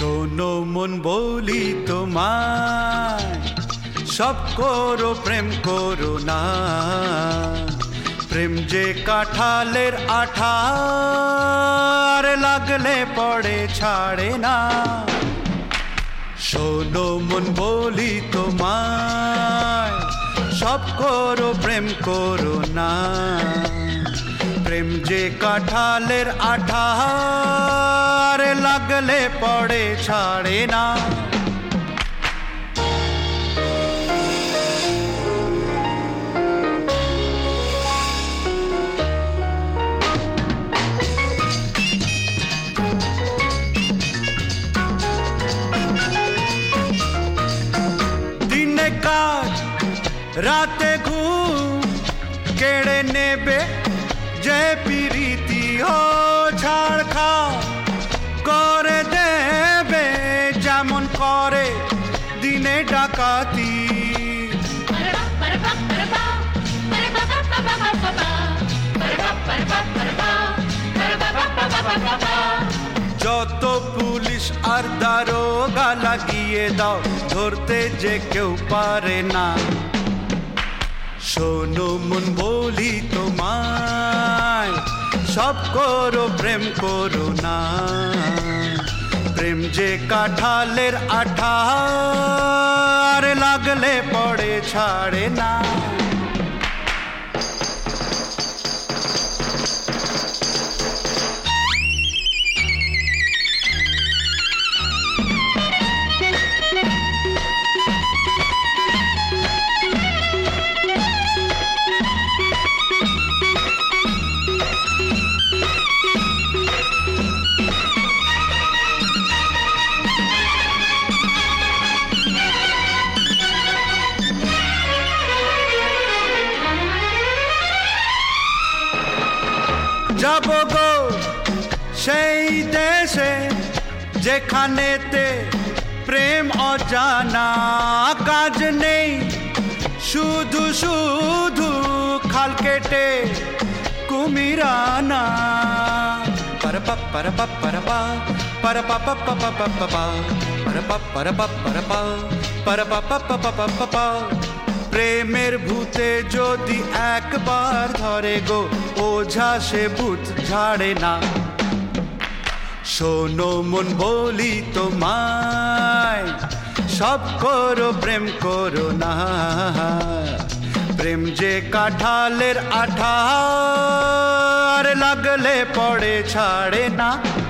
শোনো মন বলি তোমায়, সব করো প্রেম করো না। প্রেম যে কাঁঠালের আঠা, আর লাগলে পড়ে ছাড়ে না। শোনো মন বলি তোমায়, সব করো প্রেম করো না। প্রেম যে কাঁঠালের আঠা, আর লাগলে পড়ে ছাড়ে না। দিনে কাজ রাতে ঘুম কেড়ে নেবে যে প্রীতি ও ছাড়খা করে দেবে, যেমন করে দিনে ডাকাতি। যত পুলিশ আর দারোগা লাগিয়ে দাও, ধরতে যে কেউ পারে না। শোনো মন বলি তোমায়, সব করো প্রেম করো না। প্রেম যে কাঁঠালের আঠা, আর লাগলে পড়ে ছাড়ে না। যাব গো সেই দেশে, যেখানেতে প্রেম অজানা, কাজ নেই শুধু শুধু খাল কেটে কুমিরানা। পারপা পারপা পারপা পারপা পাপা পাপা পাপা পারপা পারপা পারপা পারপা পাপা পাপা। প্রেমের ভূতে যদি একবার ধরে গো, ওঝা সে ভূত ঝাড়ে না। শোনো মন বলি তোমায়, সব করো প্রেম করো না। প্রেম যে কাঁঠালের আঠা, আর লাগলে পড়ে ছাড়ে না।